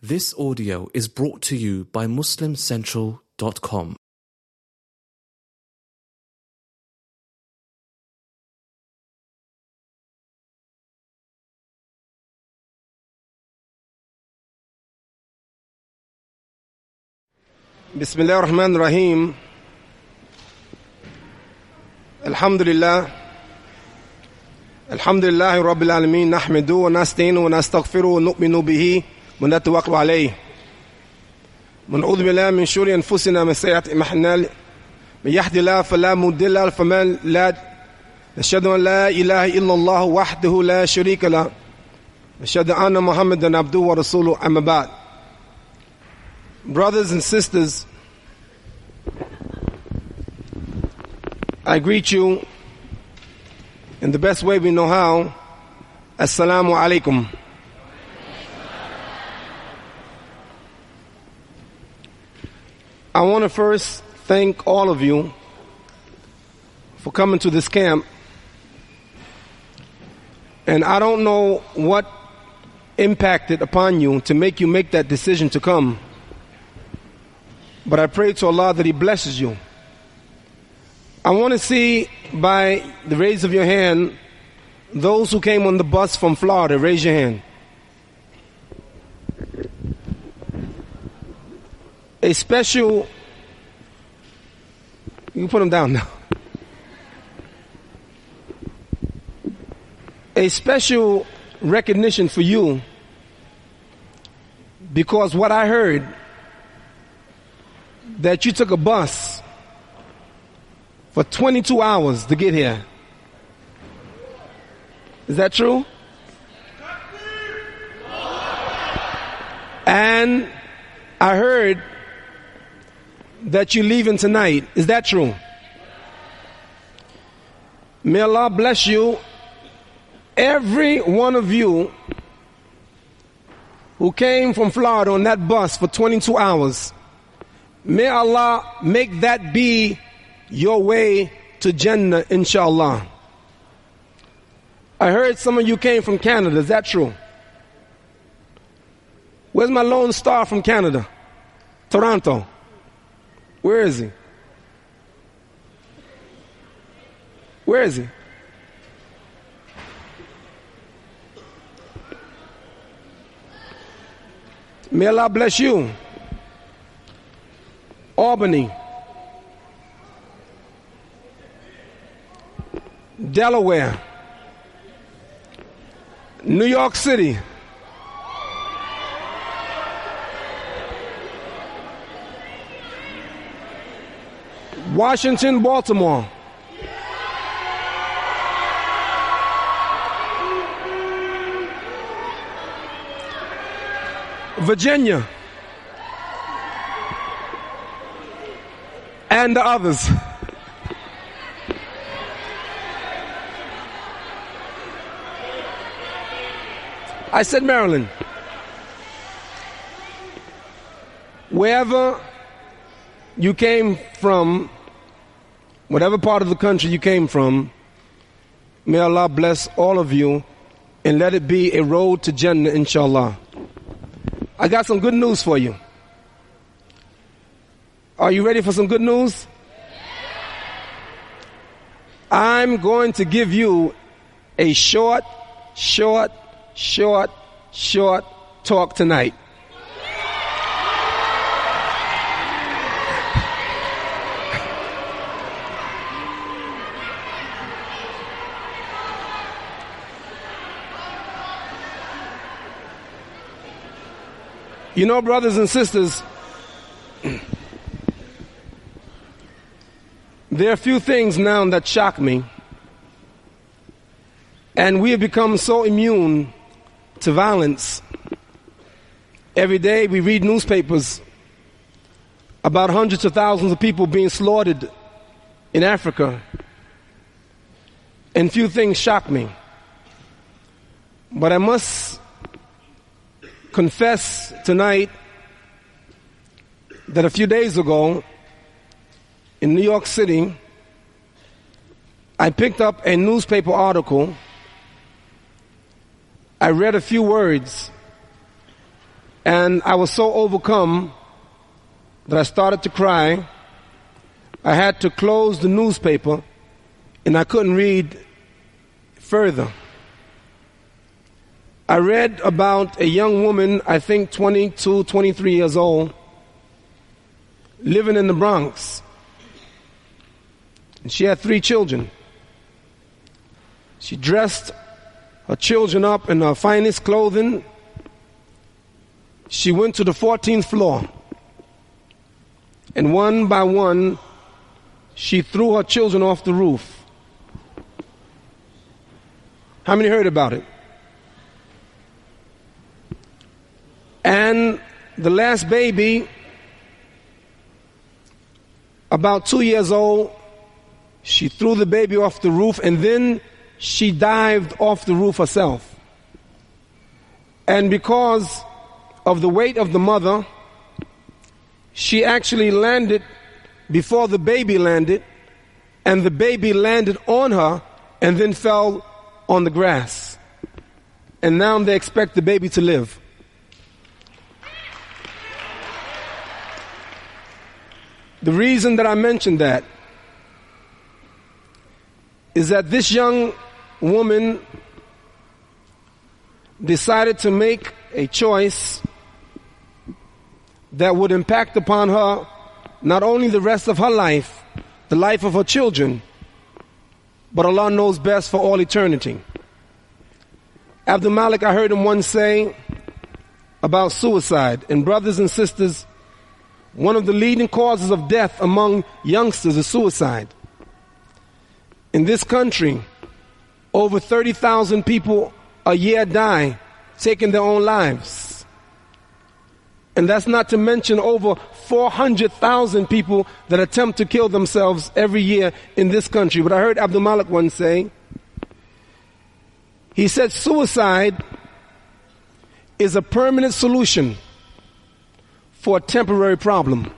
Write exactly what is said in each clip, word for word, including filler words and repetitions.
This audio is brought to you by Muslim Central dot com. Bismillah ar-Rahman ar-Rahim. Alhamdulillah. Alhamdulillah Rabbil Alameen. Nahmadu wa nasta'inu wa nastaghfiru wa nu'minu bihi wa natawakkalu alayhi. Wa na'udhu billahi min shururi anfusina wa min sayyiati a'malina. Man yahdihillahu fala mudilla lahu wa man la nashhadu an la ilaha illa Allah wahdahu la sharika lahu. Nashhadu anna Muhammadan abduhu wa rasuluhu, amma ba'd. Brothers and sisters, I greet you in the best way we know how. Assalamu alaikum. I want to first thank all of you for coming to this camp. And I don't know what impacted upon you to make you make that decision to come. But I pray to Allah that He blesses you. I want to see by the raise of your hand, those who came on the bus from Florida, raise your hand. A special, you can put them down now. A special recognition for you, because what I heard, that you took a bus for twenty-two hours to get here. Is that true? And I heard that you're leaving tonight. Is that true? May Allah bless you. Every one of you who came from Florida on that bus for twenty-two hours, may Allah make that be your way to Jannah, inshallah. I heard some of you came from Canada. Is that true? Where's my lone star from Canada? Toronto. Where is he? Where is he? May Allah bless you. Albany, Delaware, New York City, Washington, Baltimore, Virginia, and the others. I said Maryland. Wherever you came from, whatever part of the country you came from, may Allah bless all of you and let it be a road to Jannah, inshallah. I got some good news for you. Are you ready for some good news? I'm going to give you a short, short, short, short talk tonight. You know, brothers and sisters, there are a few things now that shock me, and we have become so immune to violence. Every day we read newspapers about hundreds of thousands of people being slaughtered in Africa, and few things shock me. But I must confess tonight that a few days ago in New York City, I picked up a newspaper article. I read a few words, And I was so overcome that I started to cry. I had to close the newspaper, and I couldn't read further. I read about a young woman, I think twenty-two, twenty-three years old, living in the Bronx. And she had three children. She dressed her children up in her finest clothing. She went to the fourteenth floor. And one by one, she threw her children off the roof. How many heard about it? And the last baby, about two years old, she threw the baby off the roof, and then she dived off the roof herself. And because of the weight of the mother, she actually landed before the baby landed, and the baby landed on her and then fell on the grass. And now they expect the baby to live. The reason that I mentioned that is that this young woman decided to make a choice that would impact upon her not only the rest of her life, the life of her children, but Allah knows best for all eternity. Abdul Malik, I heard him once say about suicide. And brothers and sisters, one of the leading causes of death among youngsters is suicide. In this country, over thirty thousand people a year die taking their own lives. And that's not to mention over four hundred thousand people that attempt to kill themselves every year in this country. But I heard Abdul Malik once say, he said suicide is a permanent solution for a temporary problem.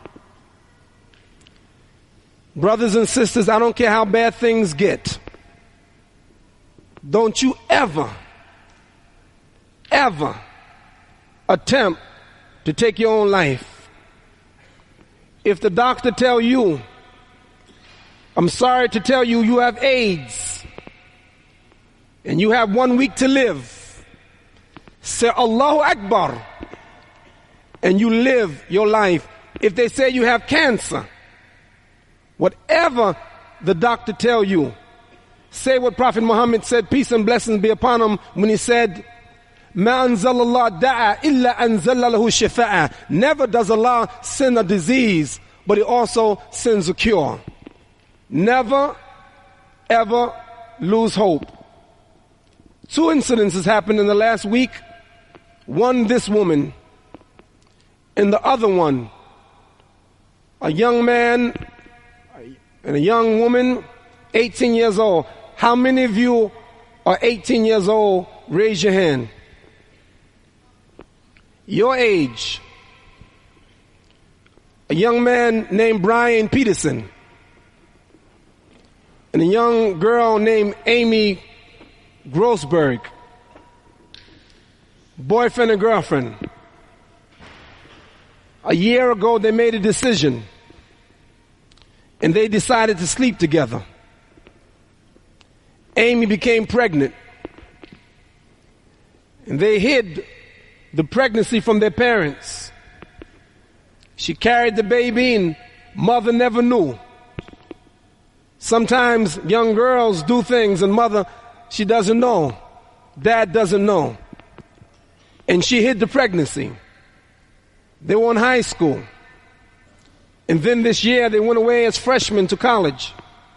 Brothers and sisters, I don't care how bad things get. Don't you ever, ever attempt to take your own life. If the doctor tell you, I'm sorry to tell you, you have AIDS, and you have one week to live, say Allahu Akbar, and you live your life. If they say you have cancer, whatever the doctor tell you, say what Prophet Muhammad said, peace and blessings be upon him, when he said, Ma anzalallah da'a illa anzalalahu shifa'a. Never does Allah send a disease, but He also sends a cure. Never, ever lose hope. Two incidences happened in the last week. One, this woman, and the other one, a young man and a young woman, eighteen years old. How many of you are eighteen years old? Raise your hand. Your age. A young man named Brian Peterson and a young girl named Amy Grossberg. Boyfriend and girlfriend. A year ago they made a decision and they decided to sleep together. Amy became pregnant and they hid the pregnancy from their parents. She carried the baby and mother never knew. Sometimes young girls do things and mother, she doesn't know. Dad doesn't know. And she hid the pregnancy. They were in high school. And then this year they went away as freshmen to college.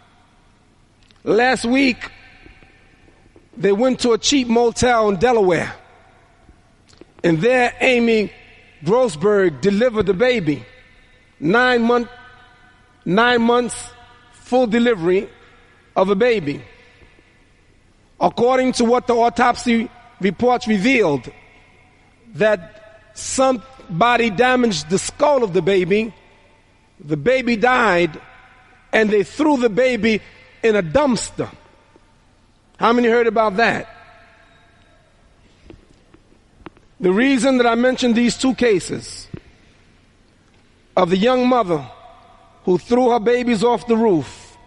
Last week they went to a cheap motel in Delaware. And there Amy Grossberg delivered the baby. Nine month, nine months full delivery of a baby. According to what the autopsy reports revealed, that somebody damaged the skull of the baby, the baby died, and they threw the baby in a dumpster. How many heard about that? The reason that I mentioned these two cases of the young mother who threw her babies off the roof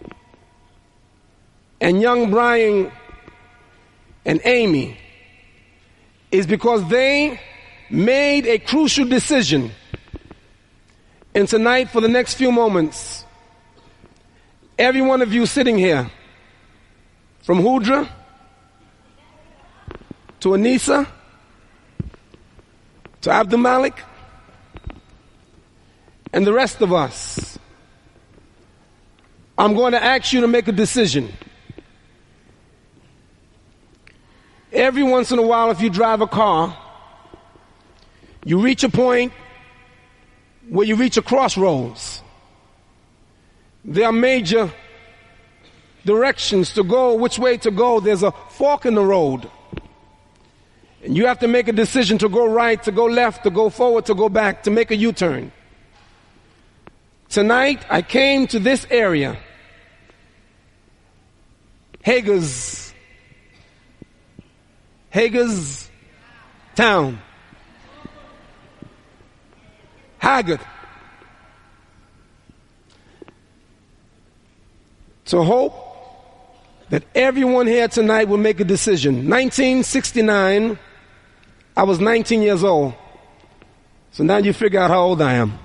and young Brian and Amy is because they made a crucial decision. And tonight, for the next few moments, every one of you sitting here, from Hudra to Anissa to Abdul Malik and the rest of us, I'm going to ask you to make a decision. Every once in a while, if you drive a car, you reach a point where you reach a crossroads. There are major directions to go, which way to go. There's a fork in the road. And you have to make a decision to go right, to go left, to go forward, to go back, to make a U-turn. Tonight, I came to this area, Hager's, Hager's town. Haggard. To hope that everyone here tonight will make a decision. nineteen sixty-nine, I was nineteen years old. So now you figure out how old I am.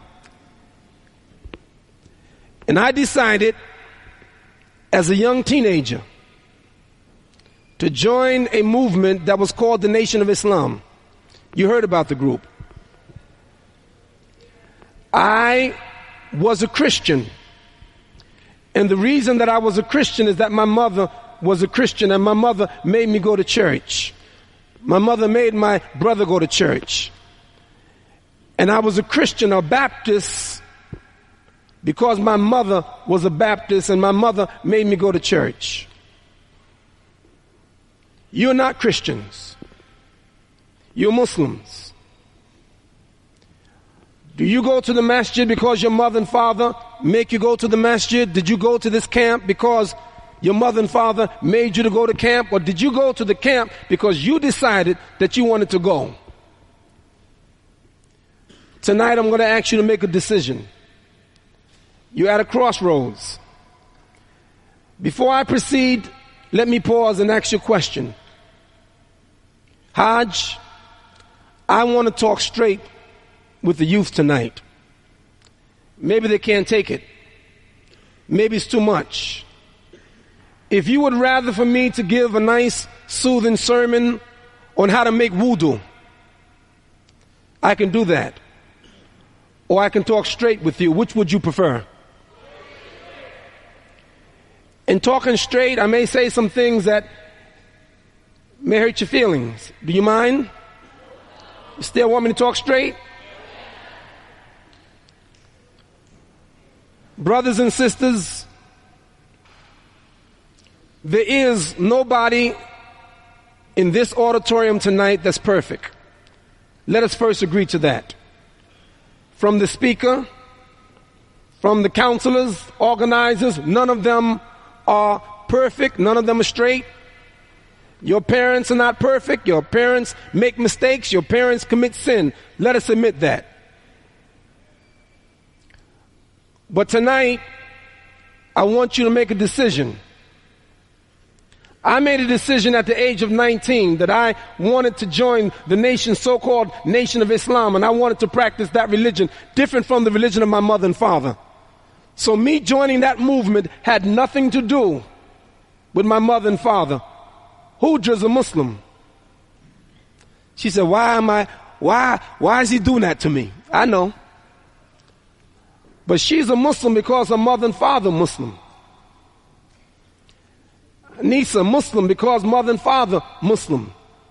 And I decided as a young teenager to join a movement that was called the Nation of Islam. You heard about the group. I was a Christian. And the reason that I was a Christian is that my mother was a Christian, and my mother made me go to church. My mother made my brother go to church. And I was a Christian, a Baptist, because my mother was a Baptist and my mother made me go to church. You're not Christians. You're Muslims. Do you go to the masjid because your mother and father make you go to the masjid? Did you go to this camp because your mother and father made you to go to camp? Or did you go to the camp because you decided that you wanted to go? Tonight I'm going to ask you to make a decision. You're at a crossroads. Before I proceed, let me pause and ask you a question. Hajj, I want to talk straight with the youth tonight. Maybe they can't take it. Maybe it's too much. If you would rather for me to give a nice soothing sermon on how to make wudu, I can do that. Or I can talk straight with you. Which would you prefer? In talking straight, I may say some things that may hurt your feelings. Do you mind? You still want me to talk straight? Brothers and sisters, there is nobody in this auditorium tonight that's perfect. Let us first agree to that. From the speaker, from the counselors, organizers, none of them are perfect. None of them are straight. Your parents are not perfect. Your parents make mistakes. Your parents commit sin. Let us admit that. But tonight, I want you to make a decision. I made a decision at the age of nineteen that I wanted to join the nation, so-called Nation of Islam, and I wanted to practice that religion different from the religion of my mother and father. So me joining that movement had nothing to do with my mother and father. Hudra's a Muslim. She said, why am I, why, why is he doing that to me? I know. But she's a Muslim because her mother and father are Muslim. Nisa, Muslim because mother and father Muslim.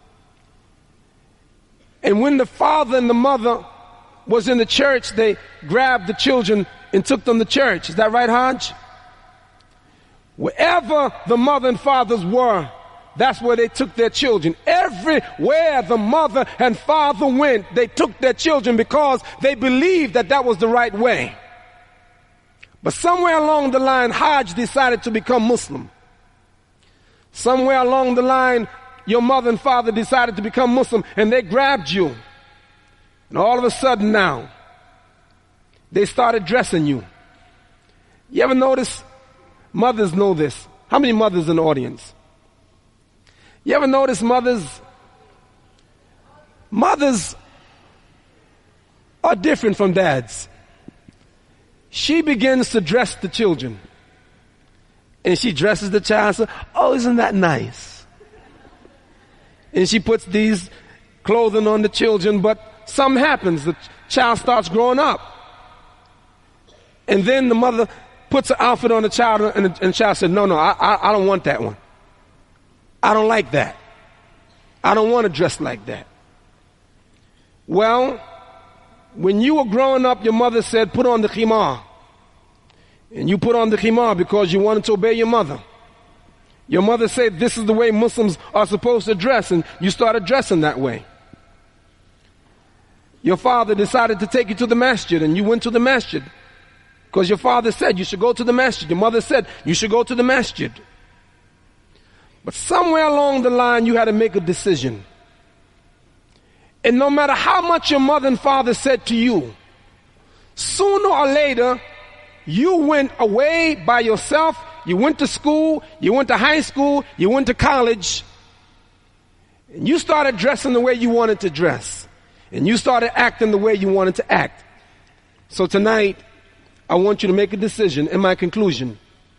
And when the father and the mother was in the church, they grabbed the children and took them to church. Is that right, Hajj? Wherever the mother and fathers were, that's where they took their children. Everywhere the mother and father went, they took their children because they believed that that was the right way. But somewhere along the line, Hajj decided to become Muslim. Somewhere along the line, your mother and father decided to become Muslim and they grabbed you. And all of a sudden now, they started dressing you. You ever notice, mothers know this. How many mothers in the audience? You ever notice mothers, mothers are different from dads. She begins to dress the children. And she dresses the child and says, oh, isn't that nice? And she puts these clothing on the children, but something happens. The child starts growing up. And then the mother puts an outfit on the child, and the, and the child said, no, no, I, I, I don't want that one. I don't like that. I don't want to dress like that. Well, when you were growing up, your mother said, put on the khimar. And you put on the khimar because you wanted to obey your mother. Your mother said, this is the way Muslims are supposed to dress, and you started dressing that way. Your father decided to take you to the masjid, and you went to the masjid. Because your father said you should go to the masjid. Your mother said you should go to the masjid. But somewhere along the line, you had to make a decision. And no matter how much your mother and father said to you, sooner or later, you went away by yourself. You went to school, you went to high school, you went to college, and you started dressing the way you wanted to dress. And you started acting the way you wanted to act. So tonight, I want you to make a decision in my conclusion.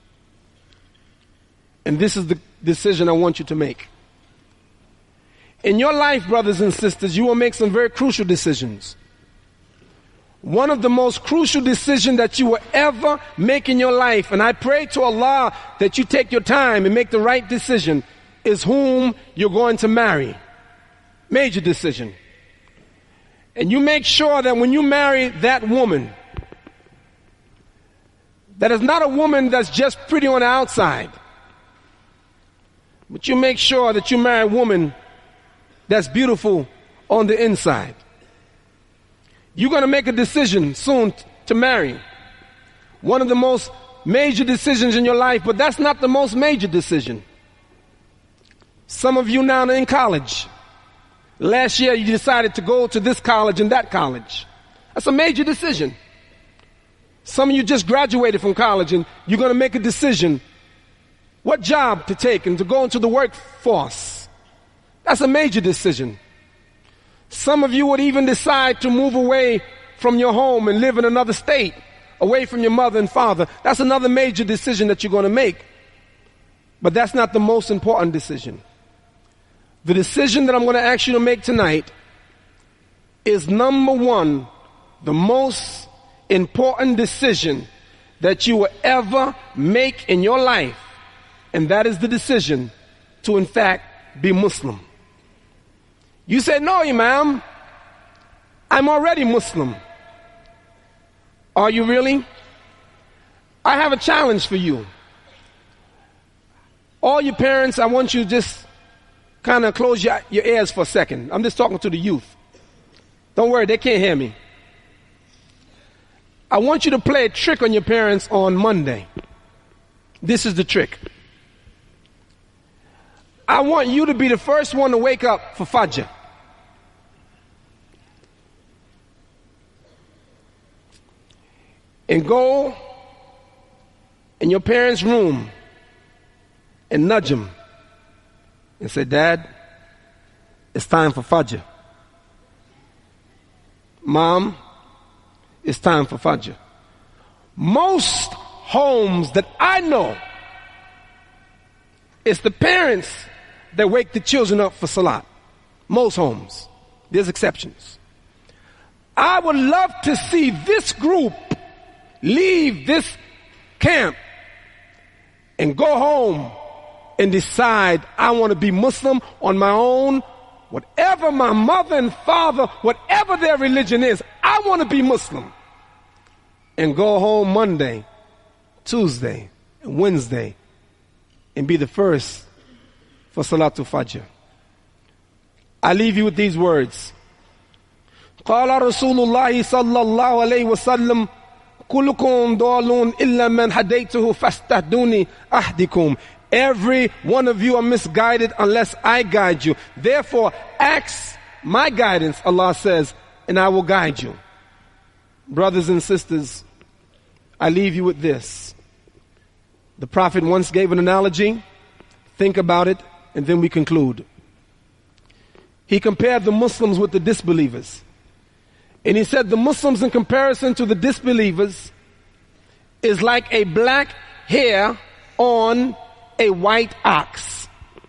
And this is the decision I want you to make. In your life, brothers and sisters, you will make some very crucial decisions. One of the most crucial decisions that you will ever make in your life, and I pray to Allah that you take your time and make the right decision, is whom you're going to marry. Major decision. And you make sure that when you marry that woman, that is not a woman that's just pretty on the outside, but you make sure that you marry a woman that's beautiful on the inside. You're going to make a decision soon t- to marry. One of the most major decisions in your life, but that's not the most major decision. Some of you now are in college. Last year you decided to go to this college and that college. That's a major decision. Some of you just graduated from college and you're going to make a decision what job to take and to go into the workforce. That's a major decision. Some of you would even decide to move away from your home and live in another state, away from your mother and father. That's another major decision that you're going to make. But that's not the most important decision. The decision that I'm going to ask you to make tonight is number one, the most important decision that you will ever make in your life. And that is the decision to, in fact, be Muslim. You said, no, Imam, I'm already Muslim. Are you really? I have a challenge for you. All your parents, I want you to just kind of close your, your ears for a second. I'm just talking to the youth. Don't worry, they can't hear me. I want you to play a trick on your parents on Monday. This is the trick. I want you to be the first one to wake up for Fajr. And go in your parents' room and nudge them and say, Dad, it's time for Fajr. Mom, it's time for Fajr. Most homes that I know, it's the parents that wake the children up for Salat. Most homes. There's exceptions. I would love to see this group leave this camp and go home and decide I want to be Muslim on my own. Whatever my mother and father, whatever their religion is, I want to be Muslim. And go home Monday, Tuesday, and Wednesday and be the first for Salatul Fajr. I leave you with these words. قال رسول الله صلى الله عليه وسلم كلكم ضالون إلا من هديته فاستهدوني أهدكم. Every one of you are misguided unless I guide you. Therefore, ask my guidance, Allah says, and I will guide you. Brothers and sisters, I leave you with this. The Prophet once gave an analogy. Think about it, and then we conclude. He compared the Muslims with the disbelievers. And he said the Muslims, in comparison to the disbelievers, is like a black hair on a white ox,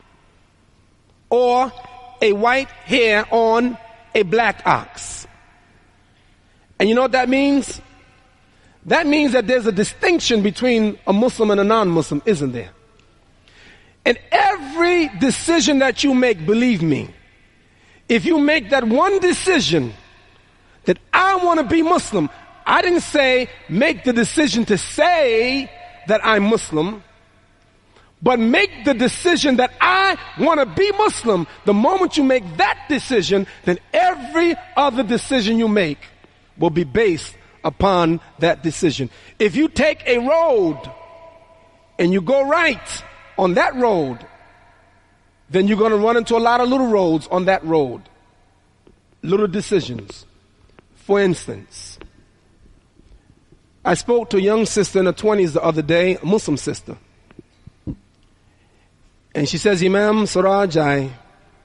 or a white hair on a black ox. And you know what that means? That means that there's a distinction between a Muslim and a non-Muslim, isn't there? And every decision that you make, believe me, if you make that one decision that I want to be Muslim, I didn't say make the decision to say that I'm Muslim, but make the decision that I want to be Muslim. The moment you make that decision, then every other decision you make will be based upon that decision. If you take a road and you go right on that road, then you're going to run into a lot of little roads on that road. Little decisions. For instance, I spoke to a young sister in her twenties the other day, a Muslim sister. And she says, Imam Siraj, I, a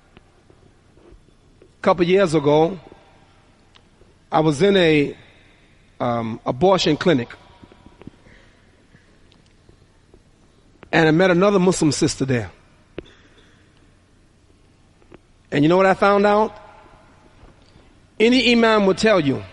couple years ago, I was in a um, abortion clinic. And I met another Muslim sister there. And you know what I found out? Any imam will tell you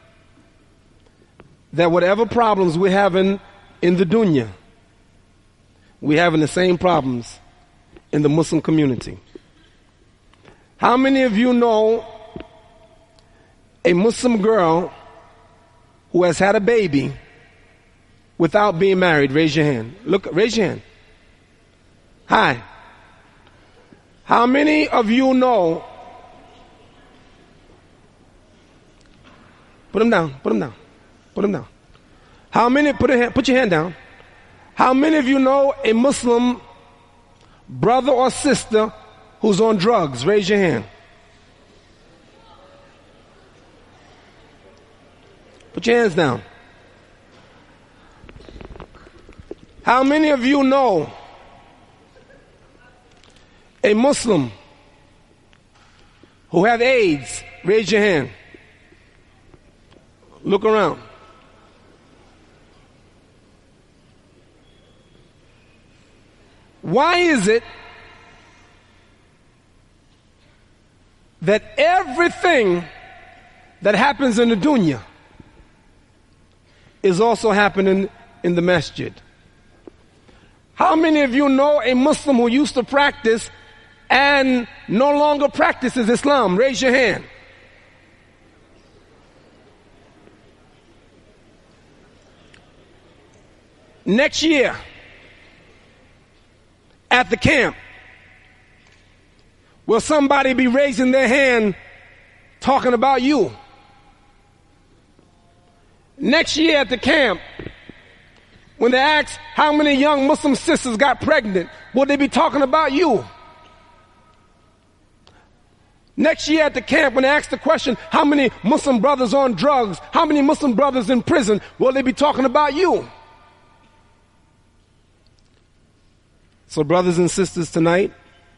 that whatever problems we're having in the dunya, we're having the same problems in the Muslim community. How many of you know a Muslim girl who has had a baby without being married? Raise your hand. Look, raise your hand. Hi. How many of you know? Put them down. Put them down. Put them down. How many? Put a hand, put your hand down. How many of you know a Muslim brother or sister who's on drugs? Raise your hand. Put your hands down. How many of you know a Muslim who have AIDS? Raise your hand. Look around. Why is it that everything that happens in the dunya is also happening in the masjid? How many of you know a Muslim who used to practice and no longer practices Islam? Raise your hand. Next year, at the camp, will somebody be raising their hand talking about you? Next year at the camp, when they ask how many young Muslim sisters got pregnant, will they be talking about you? Next year at the camp, when they ask the question, how many Muslim brothers on drugs, how many Muslim brothers in prison, will they be talking about you? So brothers and sisters, tonight,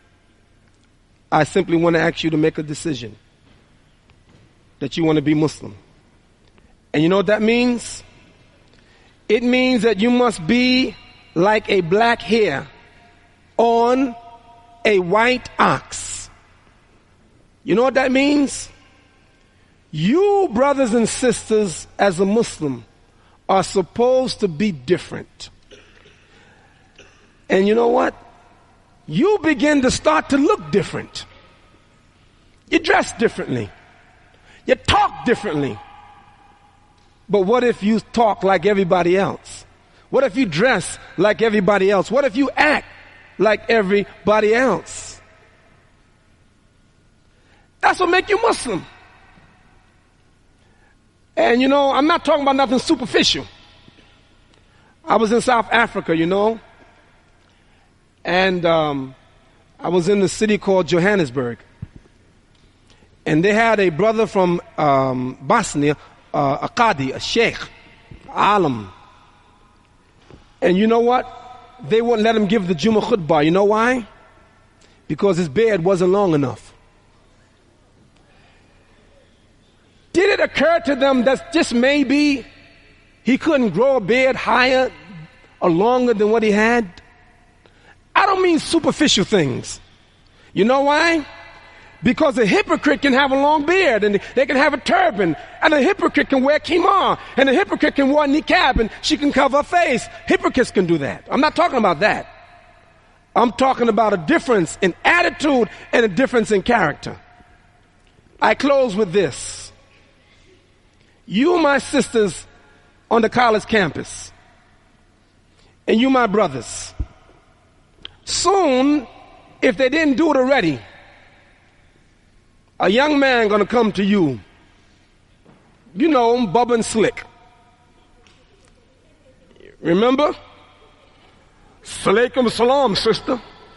I simply want to ask you to make a decision that you want to be Muslim. And you know what that means? It means that you must be like a black hair on a white ox. You know what that means? You, brothers and sisters, as a Muslim, are supposed to be different. And you know what? You begin to start to look different. You dress differently. You talk differently. But what if you talk like everybody else? What if you dress like everybody else? What if you act like everybody else? That's what makes you Muslim. And you know, I'm not talking about nothing superficial. I was in South Africa, you know, And um, I was in the city called Johannesburg. And they had a brother from um, Bosnia, uh, a qadi, a sheikh, alim. And you know what? They wouldn't let him give the Jummah khutbah. You know why? Because his beard wasn't long enough. Did it occur to them that just maybe he couldn't grow a beard higher or longer than what he had? I don't mean superficial things. You know why? Because a hypocrite can have a long beard and they can have a turban, and a hypocrite can wear kimar, and a hypocrite can wear niqab and she can cover her face. Hypocrites can do that. I'm not talking about that. I'm talking about a difference in attitude and a difference in character. I close with this. You, my sisters on the college campus, and you, my brothers, soon, if they didn't do it already, a young man gonna come to you. You know him, Bubba and Slick. Remember? Salaikum salam, sister.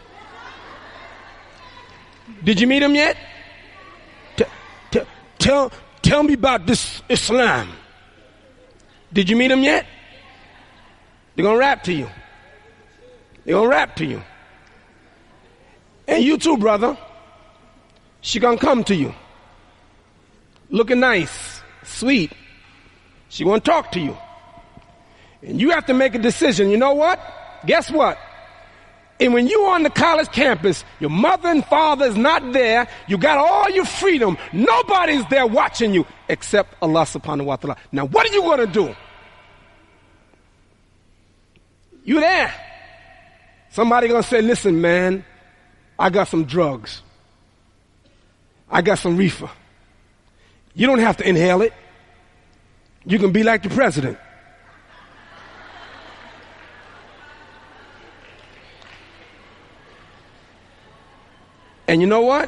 Did you meet him yet? T- t- tell, tell me about this Islam. Did you meet him yet? They're gonna rap to you. They're gonna rap to you. And you too, brother. She gonna come to you. Looking nice, sweet. She gonna talk to you. And you have to make a decision. You know what? Guess what? And when you're on the college campus, your mother and father is not there. You got all your freedom. Nobody's there watching you except Allah subhanahu wa ta'ala. Now what are you gonna do? You there. Somebody gonna say, listen, man, I got some drugs. I got some reefer. You don't have to inhale it. You can be like the president. And you know what?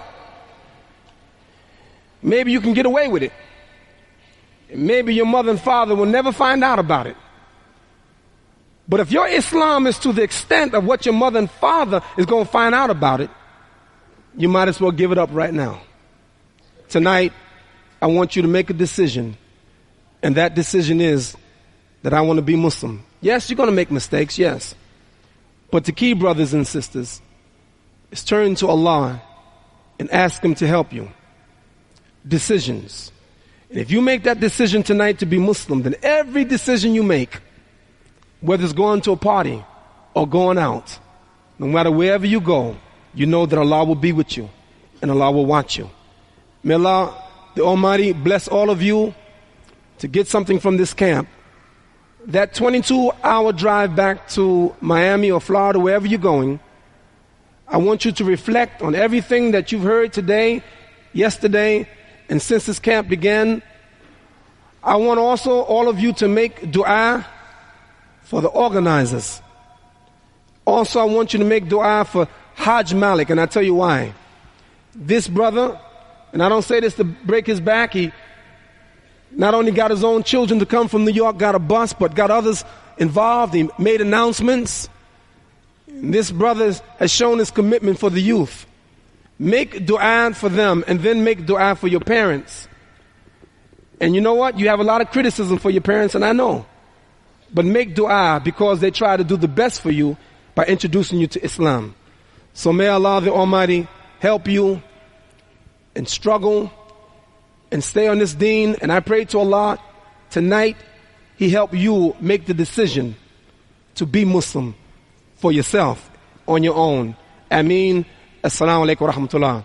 Maybe you can get away with it. And maybe your mother and father will never find out about it. But if your Islam is to the extent of what your mother and father is going to find out about it, you might as well give it up right now. Tonight, I want you to make a decision. And that decision is that I want to be Muslim. Yes, you're going to make mistakes, yes. But the key, brothers and sisters, is turn to Allah and ask Him to help you. Decisions. And if you make that decision tonight to be Muslim, then every decision you make, whether it's going to a party or going out, no matter wherever you go, you know that Allah will be with you and Allah will watch you. May Allah, the Almighty, bless all of you to get something from this camp. That twenty-two hour drive back to Miami or Florida, wherever you're going, I want you to reflect on everything that you've heard today, yesterday, and since this camp began. I want also all of you to make dua for the organizers. Also, I want you to make dua for Hajj Malik, and I'll tell you why. This brother, and I don't say this to break his back, he not only got his own children to come from New York, got a bus, but got others involved. He made announcements. And this brother has shown his commitment for the youth. Make dua for them, and then make dua for your parents. And you know what? You have a lot of criticism for your parents, and I know. But make dua because they try to do the best for you by introducing you to Islam. So may Allah the Almighty help you and struggle and stay on this deen. And I pray to Allah tonight He help you make the decision to be Muslim for yourself on your own. Ameen. Assalamu alaikum wa rahmatullah.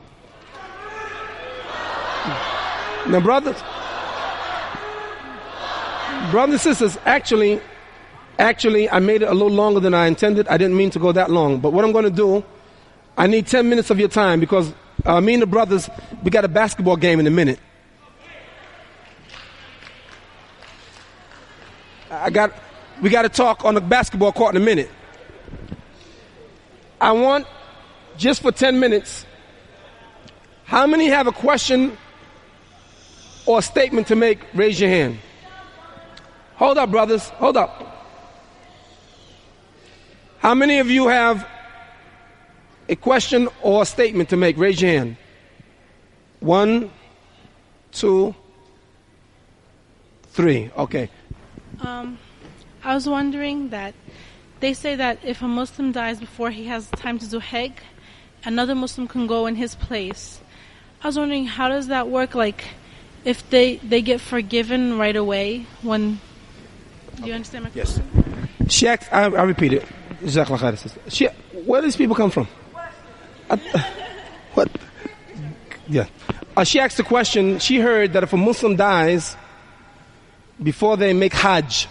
Now brothers, brothers and sisters, actually, actually I made it a little longer than I intended. I didn't mean to go that long. But what I'm going to do, I need ten minutes of your time because uh, me and the brothers, we got a basketball game in a minute. I got, we got to talk on the basketball court in a minute. I want, just for ten minutes, how many have a question or a statement to make? Raise your hand. Hold up, brothers. Hold up. How many of you have a question or a statement to make? Raise your hand. One, two, three. Okay. Um, I was wondering that they say that if a Muslim dies before he has time to do Hajj, another Muslim can go in his place. I was wondering, how does that work? Like, if they, they get forgiven right away when... Do you understand my question? Yes. She asked, I, I repeat it. She, where do these people come from? Uh, what? Yeah. Uh, she asked the question, she heard that if a Muslim dies before they make Hajj,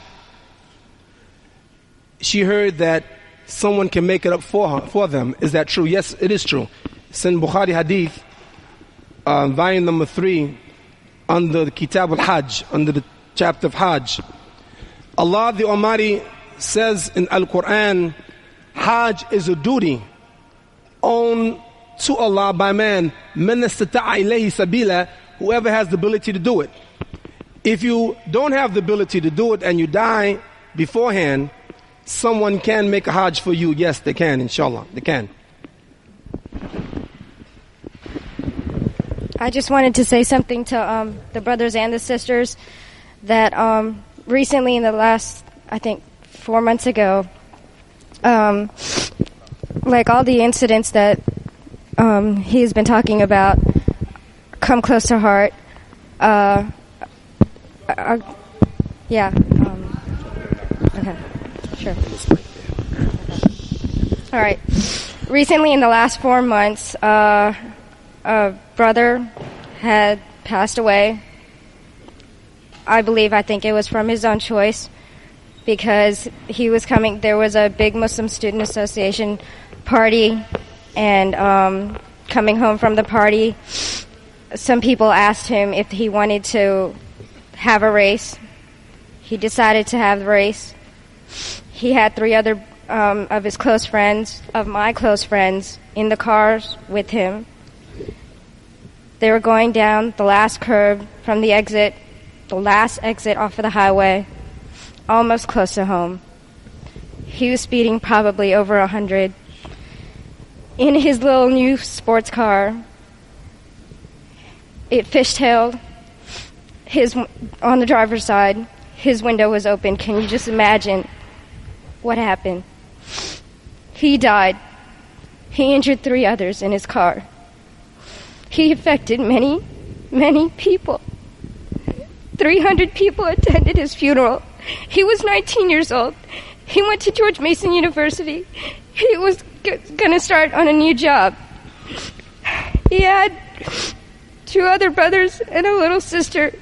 she heard that someone can make it up for her, for them. Is that true? Yes, it is true. It's in Bukhari Hadith, uh, volume number three, under the Kitab al-Hajj, under the chapter of Hajj. Allah the Almighty says in Al-Quran, Hajj is a duty owned to Allah by man. Man istata'a ilayhi sabila, whoever has the ability to do it. If you don't have the ability to do it and you die beforehand, someone can make a Hajj for you. Yes, they can, inshallah. They can. I just wanted to say something to um, the brothers and the sisters that um, recently in the last, I think, four months ago, um, like all the incidents that um, he's been talking about come close to heart. Uh, uh, yeah. Um, okay. Sure. All right. Recently, in the last four months, uh, a brother had passed away. I believe, I think it was from his own choice, because he was coming, there was a big Muslim Student Association party, and um, coming home from the party, some people asked him if he wanted to have a race. He decided to have the race. He had three other um, of his close friends, of my close friends, in the cars with him. They were going down the last curve from the exit, the last exit off of the highway, almost close to home. He was speeding probably over a hundred. In his little new sports car, it fishtailed. His, on the driver's side, his window was open. Can you just imagine what happened? He died. He injured three others in his car. He affected many, many people. three hundred people attended his funeral. He was nineteen years old. He went to George Mason University. He was g- going to start on a new job. He had two other brothers and a little sister.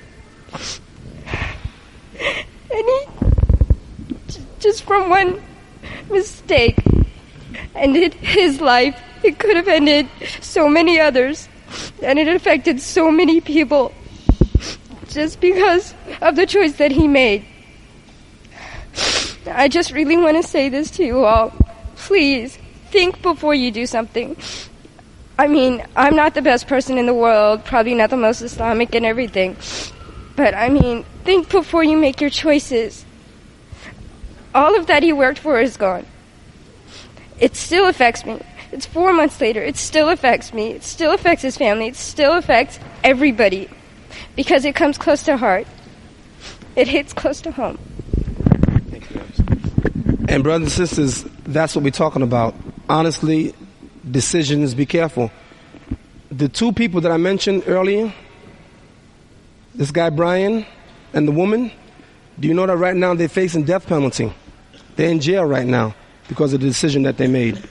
And he, j- just from one mistake, ended his life. It could have ended so many others. And it affected so many people just because of the choice that he made. I just really want to say this to you all. Please, think before you do something. I mean, I'm not the best person in the world, probably not the most Islamic and everything. But, I mean, think before you make your choices. All of that he worked for is gone. It still affects me. It's four months later. It still affects me. It still affects his family. It still affects everybody. Because it comes close to heart. It hits close to home. And brothers and sisters, that's what we're talking about. Honestly, decisions, be careful. The two people that I mentioned earlier, this guy Brian and the woman, do you know that right now they're facing death penalty? They're in jail right now because of the decision that they made.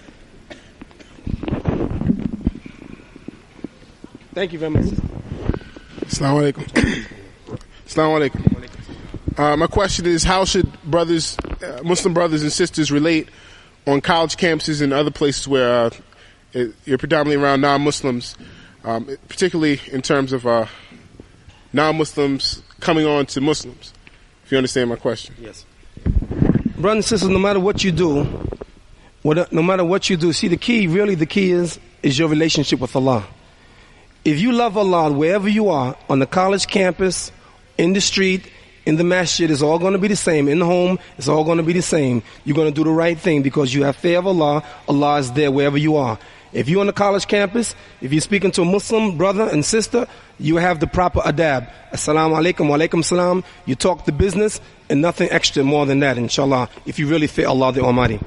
Thank you very much. Assalamu alaikum. Assalamu alaikum. Uh, my question is, how should brothers, uh, Muslim brothers and sisters relate on college campuses and other places where uh, it, you're predominantly around non-Muslims, um, particularly in terms of uh, non-Muslims coming on to Muslims, if you understand my question? Yes. Brothers and sisters, no matter what you do, what, no matter what you do, see the key, really the key is, is your relationship with Allah. If you love Allah wherever you are, on the college campus, in the street, in the masjid, it's all going to be the same. In the home, it's all going to be the same. You're going to do the right thing because you have fear of Allah. Allah is there wherever you are. If you're on the college campus, if you're speaking to a Muslim brother and sister, you have the proper adab. Assalamu alaikum wa alaikum salam. You talk the business and nothing extra more than that, inshallah, if you really fear Allah the Almighty.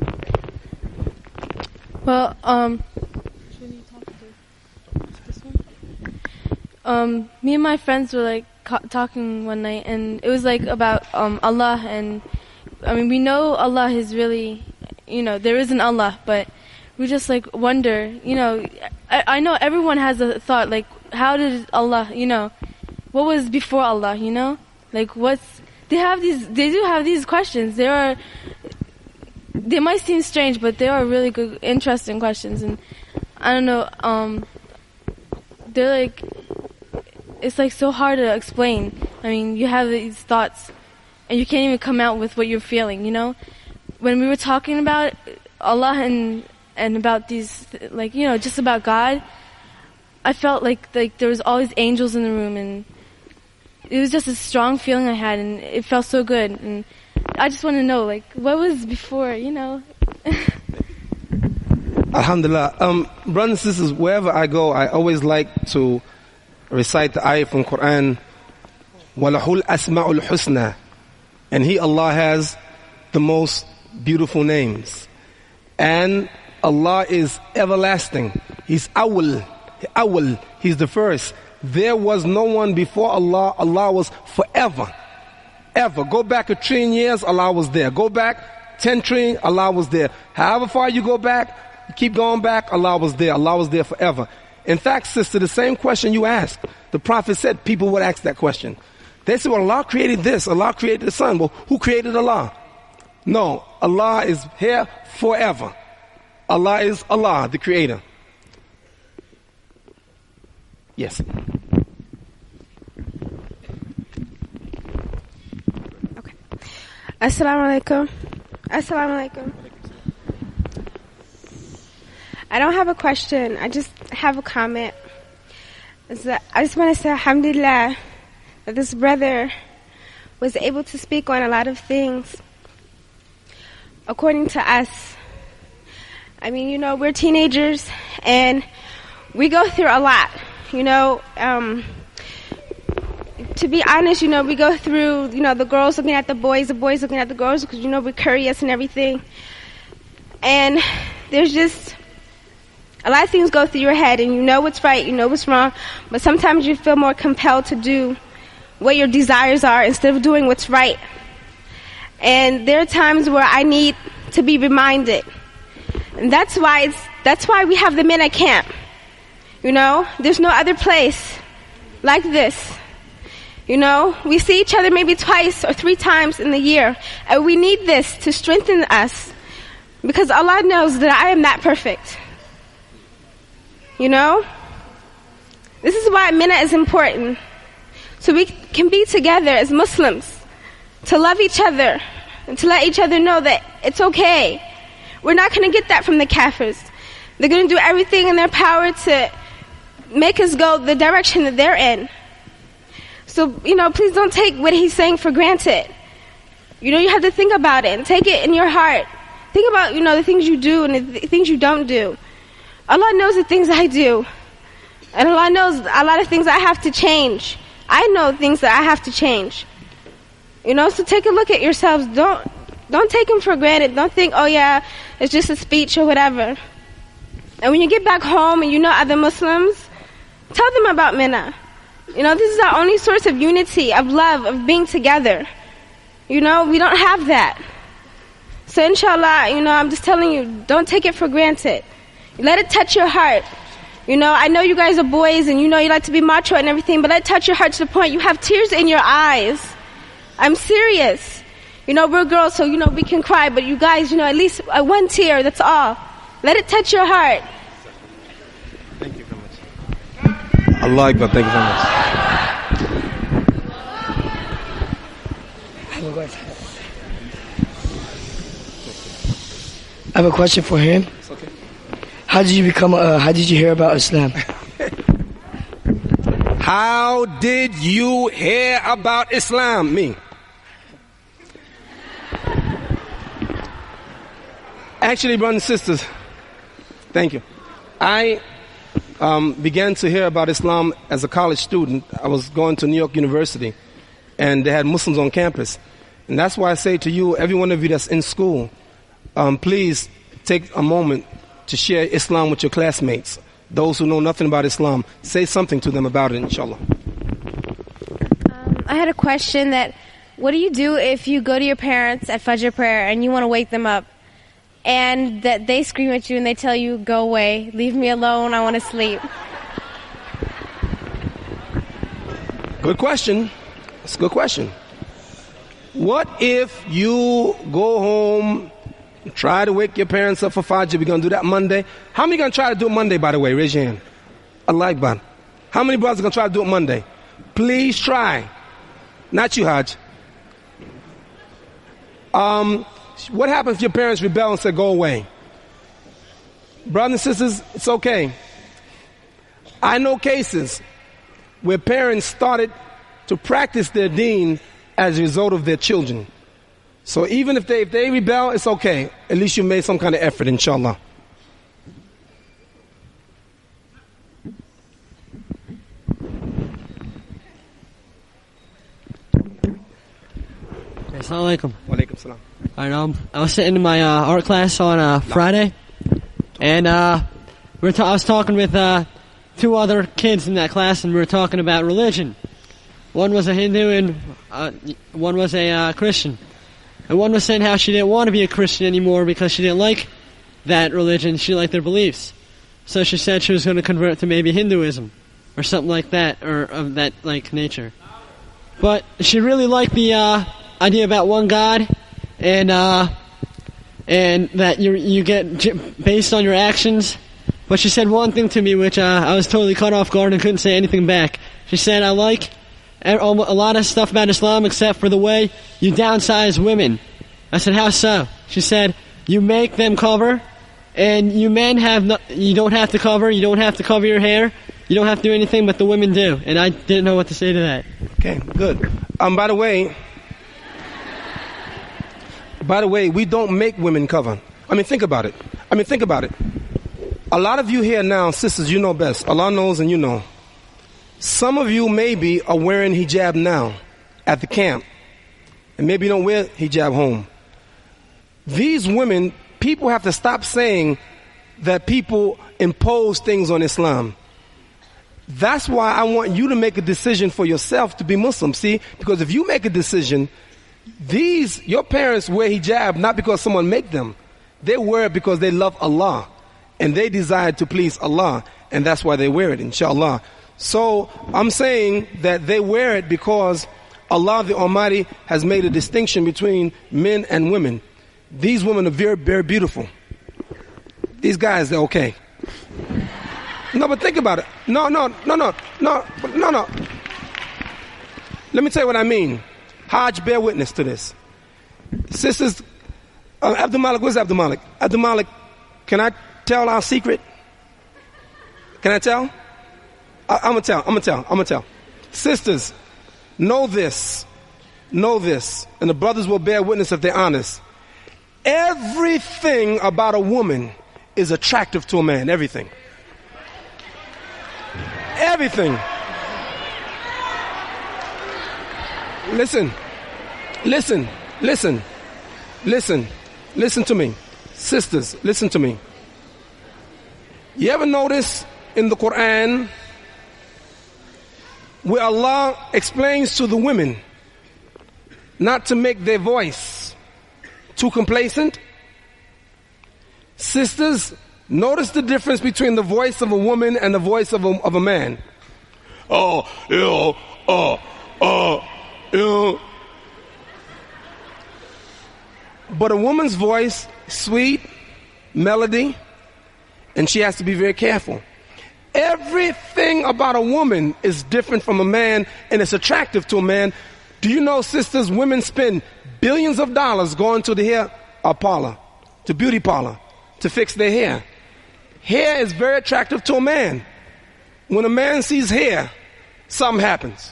Well, um, um, me and my friends were like ca- talking one night, and it was like about um Allah, and I mean we know Allah is really, you know, there is an Allah, but we just like wonder, you know, I, I know everyone has a thought like, how did Allah, you know, what was before Allah, you know, like what's they have these, they do have these questions. There are. They might seem strange, but they are really good, interesting questions, and I don't know. Um, they're like, it's like so hard to explain. I mean, you have these thoughts, and you can't even come out with what you're feeling. You know, when we were talking about Allah and and about these, like, you know, just about God, I felt like like there was all these angels in the room, and it was just a strong feeling I had, and it felt so good. And I just want to know, like, what was before, you know? Alhamdulillah. Um, brothers and sisters, wherever I go, I always like to recite the ayah from Quran, وَلَهُ الْأَسْمَعُ الْحُسْنَى. And He, Allah, has the most beautiful names. And Allah is everlasting. He's awwal. Awwal. He's the first. There was no one before Allah. Allah was forever. Ever. Go back a trillion years, Allah was there. Go back ten trillion, Allah was there. However far you go back, you keep going back, Allah was there. Allah was there forever. In fact, sister, the same question you asked, the Prophet said people would ask that question. They said, well, Allah created this. Allah created the sun. Well, who created Allah? No, Allah is here forever. Allah is Allah, the creator. Yes. Assalamu alaikum. Assalamu alaikum. I don't have a question. I just have a comment. It's that I just want to say alhamdulillah that this brother was able to speak on a lot of things according to us. I mean, you know, we're teenagers and we go through a lot. You know, um... to be honest, you know, we go through, you know, the girls looking at the boys, the boys looking at the girls, because, you know, we're curious and everything. And there's just a lot of things go through your head, and you know what's right, you know what's wrong, but sometimes you feel more compelled to do what your desires are instead of doing what's right. And there are times where I need to be reminded. And that's why it's, that's why we have the men at camp. You know, there's no other place like this. You know, we see each other maybe twice or three times in the year. And we need this to strengthen us. Because Allah knows that I am not perfect. You know? This is why Mina is important. So we can be together as Muslims. To love each other. And to let each other know that it's okay. We're not going to get that from the Kafirs. They're going to do everything in their power to make us go the direction that they're in. So, you know, please don't take what he's saying for granted. You know, you have to think about it and take it in your heart. Think about, you know, the things you do and the th- things you don't do. Allah knows the things I do. And Allah knows a lot of things I have to change. I know things that I have to change. You know, so take a look at yourselves. Don't, don't take them for granted. Don't think, oh yeah, it's just a speech or whatever. And when you get back home and you know other Muslims, tell them about Mina. You know, this is our only source of unity, of love, of being together. You know, we don't have that. So inshallah, you know, I'm just telling you, don't take it for granted. Let it touch your heart. You know, I know you guys are boys and you know you like to be macho and everything, but let it touch your heart to the point you have tears in your eyes. I'm serious. You know, we're girls, so, you know, we can cry, but you guys, you know, at least uh, one tear, that's all. Let it touch your heart. Thank you very much. Allah Akbar, thank you very much. I have a question for him. Okay. How did you become? Uh, how did you hear about Islam? How did you hear about Islam? Me. Actually, brothers and sisters, thank you. I um, began to hear about Islam as a college student. I was going to New York University, and they had Muslims on campus. And that's why I say to you, every one of you that's in school, um, please take a moment to share Islam with your classmates. Those who know nothing about Islam, say something to them about it, inshallah. Um, I had a question that, what do you do if you go to your parents at Fajr prayer and you want to wake them up, and that they scream at you and they tell you, go away, leave me alone, I want to sleep? Good question. That's a good question. What if you go home, try to wake your parents up for Fajr? We're going to do that Monday. How many going to try to do it Monday, by the way? Raise your hand. Allah Akbar. How many brothers are going to try to do it Monday? Please try. Not you, Hajj. Um, what happens if your parents rebel and say, go away? Brothers and sisters, it's okay. I know cases where parents started to practice their deen as a result of their children. So even if they if they rebel, it's okay. At least you made some kind of effort, inshallah. Assalamu alaikum. Wa alaikum salam. Alright, um, I was sitting in my uh, art class on uh, Friday, and uh, we were ta- I was talking with uh, two other kids in that class, and we were talking about religion. One was a Hindu, and uh, one was a uh, Christian. And one was saying how she didn't want to be a Christian anymore because she didn't like that religion. She liked their beliefs. So she said she was going to convert to maybe Hinduism or something like that, or of that like nature. But she really liked the uh, idea about one God, and uh, and that you you get j- based on your actions. But she said one thing to me which uh, I was totally caught off guard and couldn't say anything back. She said, I like a lot of stuff about Islam except for the way you downsize women. I said, how so? She said, you make them cover, and you men have no, you don't have to cover, you don't have to cover your hair, you don't have to do anything, but the women do. And I didn't know what to say to that. Okay, good. Um, by the way, by the way, we don't make women cover. I mean, think about it. I mean, think about it. A lot of you here now, sisters, you know best. Allah knows and you know. Some of you maybe are wearing hijab now at the camp, and maybe you don't wear hijab home. These women, people have to stop saying that people impose things on Islam. That's why I want you to make a decision for yourself to be Muslim. See, because if you make a decision, these, your parents wear hijab not because someone make them. They wear it because they love Allah, and they desire to please Allah, and that's why they wear it, inshallah. So I'm saying that they wear it because Allah the Almighty has made a distinction between men and women. These women are very, very beautiful. These guys, they're okay. No, but think about it. No, no, no, no, no, no, no. Let me tell you what I mean. Hajj, bear witness to this. Sisters, uh, Abdul Malik, where's Abdul Malik? Abdul Malik, can I tell our secret? Can I tell? I, I'm gonna tell, I'm gonna tell, I'm gonna tell. Sisters, know this, know this, and the brothers will bear witness if they're honest. Everything about a woman is attractive to a man, everything. Everything. Listen, listen, listen, listen, listen to me. Sisters, listen to me. You ever notice in the Quran where Allah explains to the women not to make their voice too complacent? Sisters, notice the difference between the voice of a woman and the voice of a, of a man. Oh, ew, oh, oh, ew. But a woman's voice, sweet, melody, and she has to be very careful. Everything about a woman is different from a man, and it's attractive to a man. Do you know, sisters, women spend billions of dollars going to the hair uh, parlor, to beauty parlor, to fix their hair. Hair is very attractive to a man. When a man sees hair, something happens.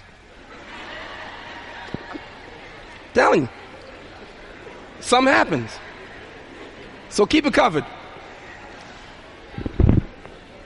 I'm telling you. Something happens. So keep it covered.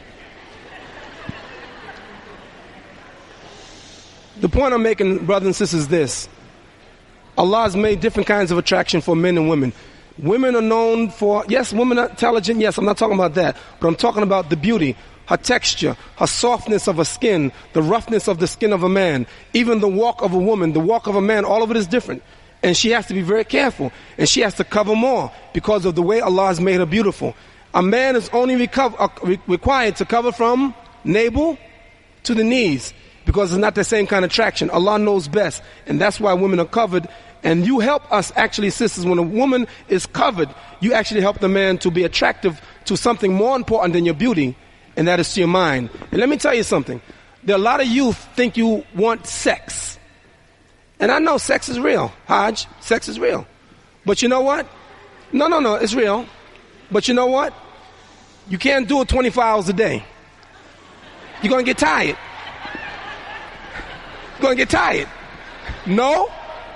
point I'm making, brothers and sisters, is this. Allah has made different kinds of attraction for men and women. Women are known for, yes, women are intelligent, yes, I'm not talking about that, but I'm talking about the beauty, her texture, her softness of her skin, the roughness of the skin of a man, even the walk of a woman, the walk of a man, all of it is different. And she has to be very careful, and she has to cover more because of the way Allah has made her beautiful. A man is only recover, uh, re- required to cover from navel to the knees because it's not the same kind of attraction. Allah knows best, and that's why women are covered. And you help us, actually, sisters, when a woman is covered, you actually help the man to be attractive to something more important than your beauty, and that is to your mind. And let me tell you something. There are a lot of youth think you want sex. And I know sex is real, Hajj. Sex is real. But you know what? No, no, no, it's real. But you know what? You can't do it twenty-four hours a day. You're going to get tired. You're going to get tired. No?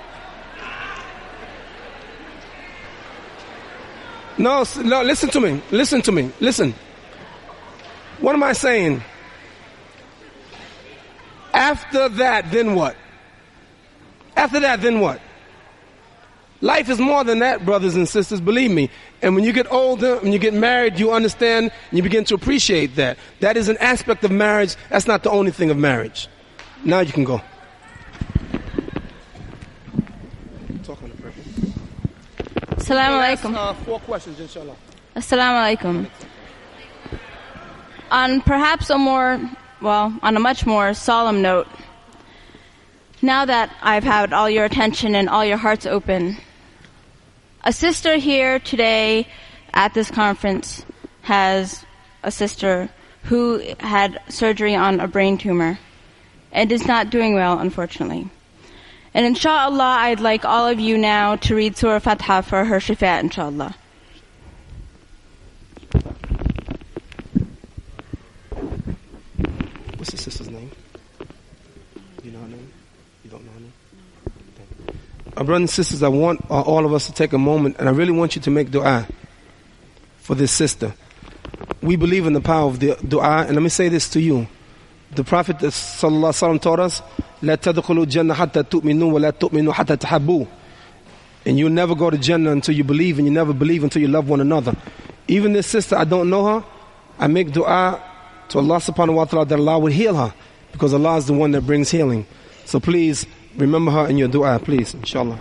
No, no, listen to me. Listen to me. Listen. What am I saying? After that, then what? After that, then what? Life is more than that, brothers and sisters, believe me. And when you get older, when you get married, you understand and you begin to appreciate that. That is an aspect of marriage. That's not the only thing of marriage. Now you can go. Talk on the prayer. Assalamu alaikum. Uh, four questions, inshallah. Assalamu alaikum. On perhaps a more, well, on a much more solemn note, now that I've had all your attention and all your hearts open, a sister here today at this conference has a sister who had surgery on a brain tumor and is not doing well, unfortunately. And inshallah, I'd like all of you now to read Surah Fatiha for her shifa, inshallah. What's the sister's name? Do you know her name? You don't know her name? Okay. Our brothers and sisters, I want uh, all of us to take a moment, and I really want you to make dua for this sister. We believe in the power of the dua, and let me say this to you. The Prophet sallallahu alaihi wasallam taught us, "La tadkhulu jannah hatta tu'minu wa la tu'minu hatta tahabbu." And you'll never go to Jannah until you believe, and you never believe until you love one another. Even this sister, I don't know her. I make dua to Allah subhanahu wa ta'ala that Allah would heal her, because Allah is the one that brings healing. So please remember her in your dua, please, inshallah.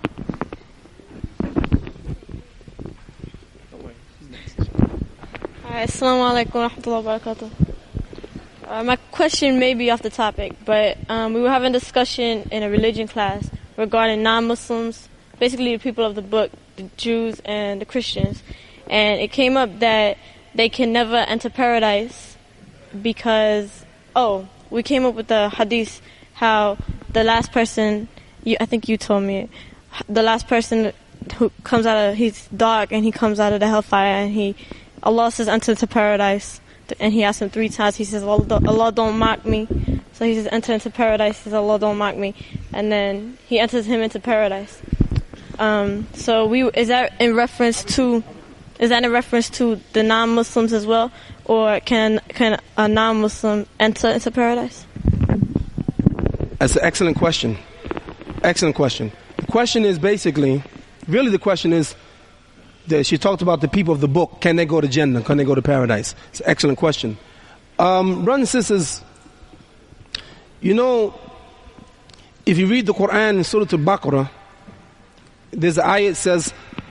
Assalamu alaikum wa rahmatullahi wa barakatuh. Uh, my question may be off the topic, but um, we were having a discussion in a religion class regarding non-Muslims, basically the people of the book, the Jews and the Christians. And it came up that they can never enter paradise because, oh, we came up with the hadith, how the last person, you, I think you told me, the last person who comes out of, he's dark and he comes out of the hellfire and he, Allah says enter into paradise. And he asked him three times. He says, Allah don't, Allah don't mock me. So he says, enter into paradise. He says, Allah don't mock me. And then he enters him into paradise. Um, so we is that in reference to is that in reference to the non-Muslims as well, or can can a non-Muslim enter into paradise? That's an excellent question. Excellent question. The question is basically, really, the question is. She talked about the people of the book. Can they go to Jannah? Can they go to paradise? It's an excellent question. Um, brothers and sisters, you know, if you read the Quran in Surah Al-Baqarah, there's an ayah that says,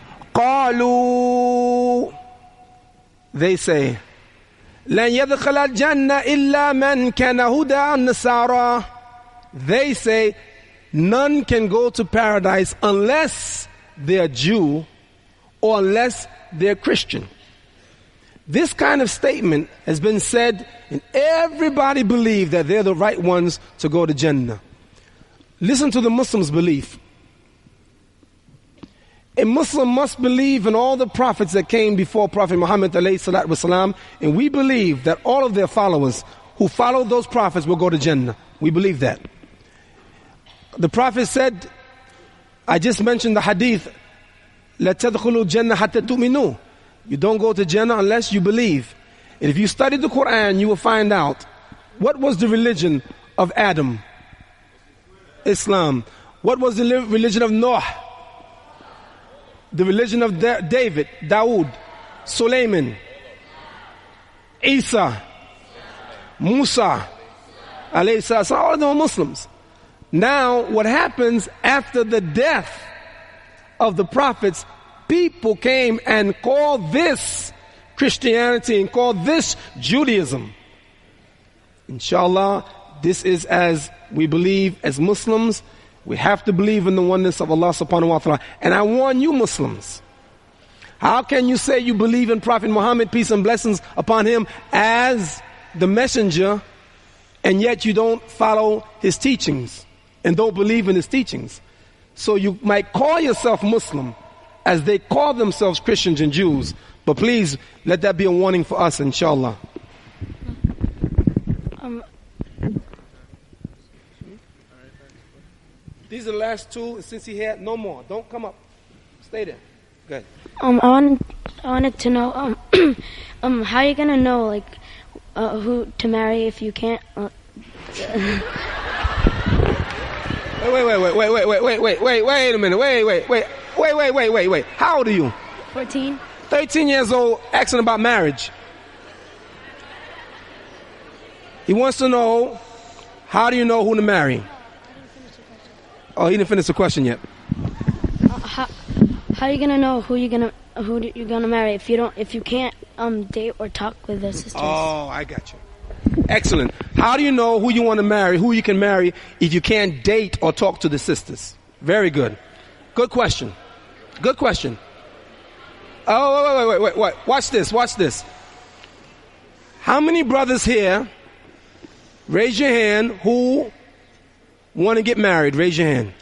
قَالُوا, they say, لَنْ يَدْخَلَ الْجَنَّةِ إِلَّا مَنْ كَانَ هُدَى النَّصَارَى. They say, none can go to paradise unless they're Jew or unless they're Christian. This kind of statement has been said, and everybody believes that they're the right ones to go to Jannah. Listen to the Muslims' belief. A Muslim must believe in all the prophets that came before Prophet Muhammad alayhi salatu wasalam, and we believe that all of their followers who followed those prophets will go to Jannah. We believe that. The Prophet said, I just mentioned the hadith, La tadkhulu jannah hatta tu'minu. You don't go to Jannah unless you believe. And if you study the Quran, you will find out what was the religion of Adam. Islam. What was the religion of Noah? The religion of Da- David, Dawood, Sulaiman, Isa, Musa, alayhi salam. All of them are Muslims. Now, what happens after the death of the prophets, people came and called this Christianity and called this Judaism. Inshallah, this is as we believe as Muslims. We have to believe in the oneness of Allah subhanahu wa ta'ala. And I warn you Muslims, how can you say you believe in Prophet Muhammad, peace and blessings upon him, as the messenger, and yet you don't follow his teachings and don't believe in his teachings? So you might call yourself Muslim as they call themselves Christians and Jews. But please, let that be a warning for us, inshallah. Um, These are the last two. Since he had no more, don't come up. Stay there. Good. Um, I wanted, I wanted to know, um, um, how are you gonna know, like, uh, who to marry if you can't? Uh, wait, wait, wait, wait, wait, wait, wait, wait, wait, wait a minute. Wait, wait, wait, wait, wait, wait, wait, wait. How old are you? Fourteen. Thirteen years old, asking about marriage. He wants to know, how do you know who to marry? Oh, he didn't finish the question yet. Uh, how, how are you gonna know who you gonna who you're gonna marry if you don't if you can't um date or talk with the sisters? Oh, I got you. Excellent. How do you know who you want to marry, who you can marry, if you can't date or talk to the sisters? Very good. Good question. Good question. Oh, wait, wait, wait, wait, wait. Watch this, watch this. How many brothers here, raise your hand, who want to get married? Raise your hand.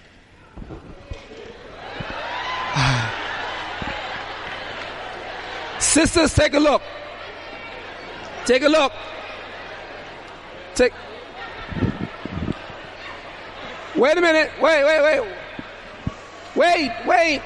Sisters, take a look. Take a look. Take. Wait a minute. Wait, wait, wait. Wait, wait.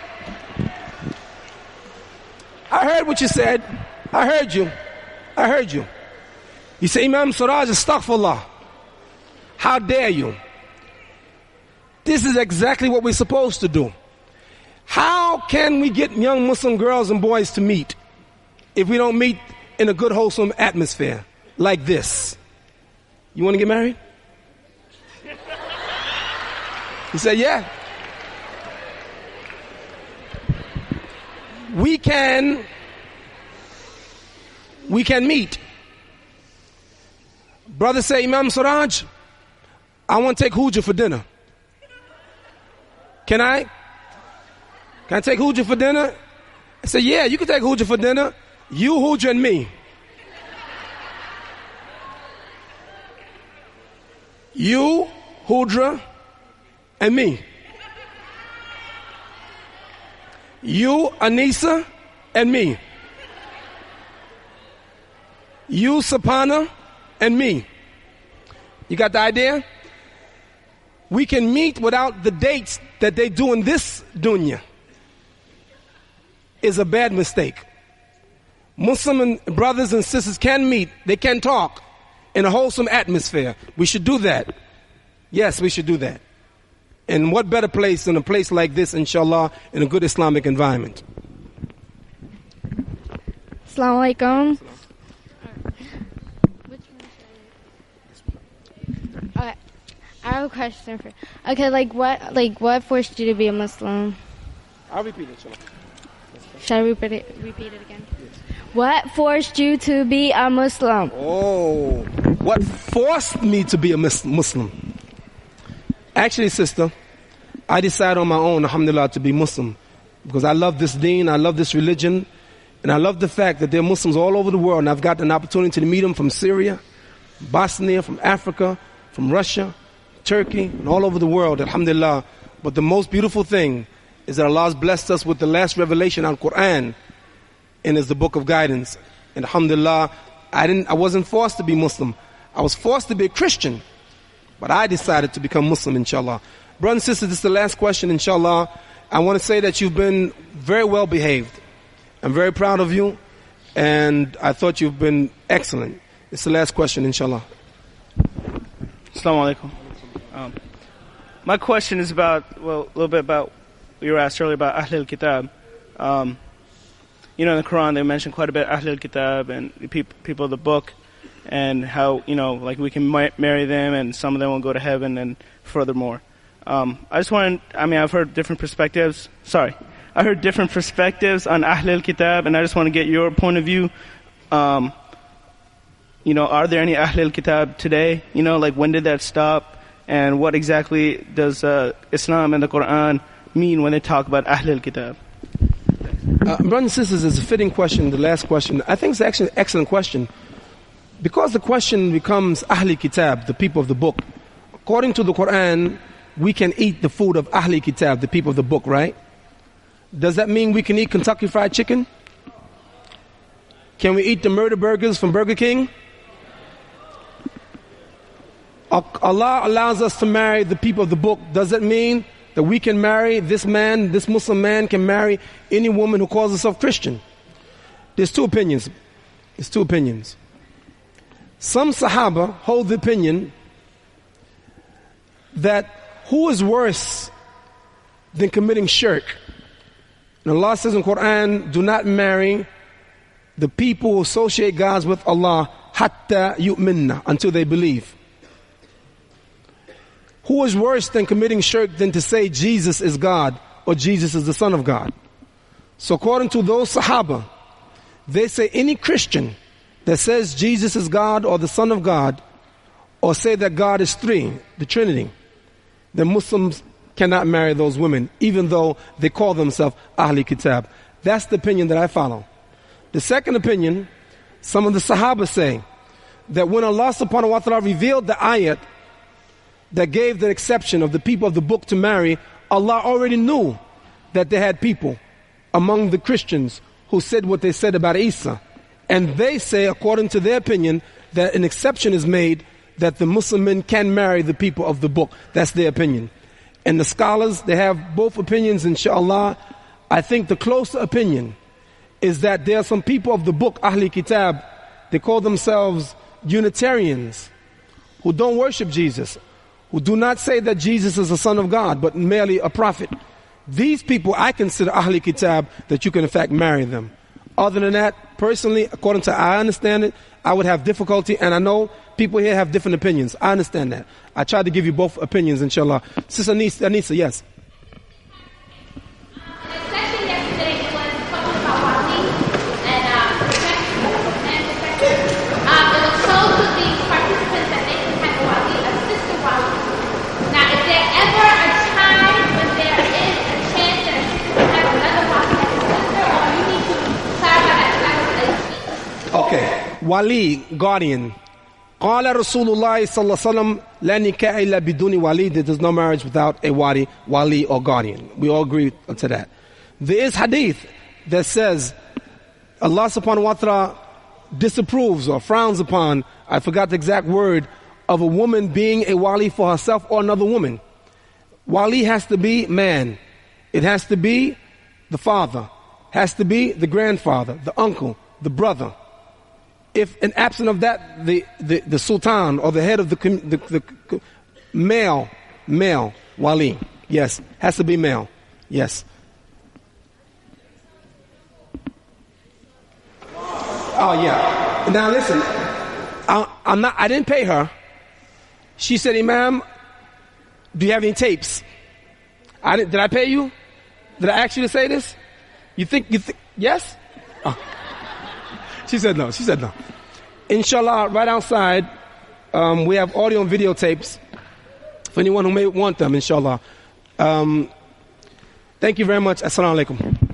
I heard what you said. I heard you. I heard you. You say, Imam Siraj, astaghfirullah. How dare you? This is exactly what we're supposed to do. How can we get young Muslim girls and boys to meet if we don't meet in a good, wholesome atmosphere like this? You want to get married? He said, yeah. We can, we can meet. Brother say, Imam Siraj, I want to take Hujjah for dinner. Can I? Can I take Hujjah for dinner? I said, yeah, you can take Hujjah for dinner. You, Hujjah, and me. You, Hujjah, and me. You, Anisa, and me. You, Sapana, and me. You got the idea? We can meet without the dates that they do in this dunya. Is a bad mistake. Muslim and brothers and sisters can meet. They can talk in a wholesome atmosphere. We should do that. Yes, we should do that. And what better place than a place like this, inshallah, in a good Islamic environment. Assalamu alaikum. Okay, I have a question for. Okay, like what, like what forced you to be a Muslim? I'll repeat it, inshallah. Shall I repeat it? Repeat it again. Yes. What forced you to be a Muslim? Oh, what forced me to be a Muslim? Actually, sister, I decided on my own, alhamdulillah, to be Muslim. Because I love this deen, I love this religion, and I love the fact that there are Muslims all over the world, and I've got an opportunity to meet them from Syria, Bosnia, from Africa, from Russia, Turkey, and all over the world, alhamdulillah. But the most beautiful thing is that Allah has blessed us with the last revelation on Quran, and is the book of guidance. And alhamdulillah, I didn't, I wasn't forced to be Muslim. I was forced to be a Christian. But I decided to become Muslim, inshallah. Brothers and sisters, this is the last question, inshallah. I want to say that you've been very well behaved. I'm very proud of you, and I thought you've been excellent. It's the last question, inshallah. Assalamu alaikum. Um, my question is about, well, a little bit about what you were asked earlier about Ahlul Kitab. Um, you know, in the Quran, they mention quite a bit Ahlul Kitab and the peop- people of the book, and how, you know, like we can ma- marry them and some of them will go to heaven and furthermore. Um, I just want to, I mean, I've heard different perspectives. Sorry. I heard different perspectives on Ahlul Kitab, and I just want to get your point of view. Um, you know, are there any Ahlul Kitab today? You know, like when did that stop? And what exactly does uh, Islam and the Quran mean when they talk about Ahlul Kitab? Uh, brothers and sisters, it's a fitting question, the last question. I think it's actually an excellent question. Because the question becomes Ahlul Kitab, the people of the book. According to the Quran, we can eat the food of Ahlul Kitab, the people of the book, right? Does that mean we can eat Kentucky Fried Chicken? Can we eat the murder burgers from Burger King? Allah allows us to marry the people of the book. Does that mean that we can marry this man, this Muslim man can marry any woman who calls herself Christian? There's two opinions. There's two opinions. Some Sahaba hold the opinion that who is worse than committing shirk? And Allah says in the Quran, do not marry the people who associate gods with Allah hatta yu'minna, until they believe. Who is worse than committing shirk than to say Jesus is God or Jesus is the Son of God? So according to those Sahaba, they say any Christian that says Jesus is God or the Son of God, or say that God is three, the Trinity, then Muslims cannot marry those women, even though they call themselves Ahlul Kitab. That's the opinion that I follow. The second opinion, some of the Sahaba say that when Allah subhanahu wa ta'ala revealed the ayat that gave the exception of the people of the book to marry, Allah already knew that they had people among the Christians who said what they said about Isa. And they say, according to their opinion, that an exception is made that the Muslim men can marry the people of the book. That's their opinion. And the scholars, they have both opinions, inshallah. I think the closer opinion is that there are some people of the book, Ahlul Kitab, they call themselves Unitarians, who don't worship Jesus, who do not say that Jesus is the Son of God, but merely a prophet. These people, I consider Ahlul Kitab, that you can in fact marry them. Other than that, personally, according to I understand it, I would have difficulty, and I know people here have different opinions. I understand that. I tried to give you both opinions, inshallah. Sister Anissa, Anissa, yes. Okay, wali, guardian. قال رسول الله صلى الله عليه وسلم لا نكاح إلا بدون wali. There is no marriage without a wali, wali or guardian. We all agree to that. There is hadith that says Allah subhanahu wa ta'ala disapproves or frowns upon, I forgot the exact word, of a woman being a wali for herself or another woman. Wali has to be man. It has to be the father. Has to be the grandfather, the uncle, the brother. If in absent of that, the, the, the sultan or the head of the, the, the male, male, wali, yes, has to be male, yes. Oh yeah. Now listen, I, I'm not. I didn't pay her. She said, Imam, do you have any tapes? I didn't, did I pay you? Did I ask you to say this? You think you think yes? Oh. She said no. She said no. Inshallah, right outside, um, we have audio and video tapes for anyone who may want them, inshallah. Um, thank you very much. Assalamu alaikum.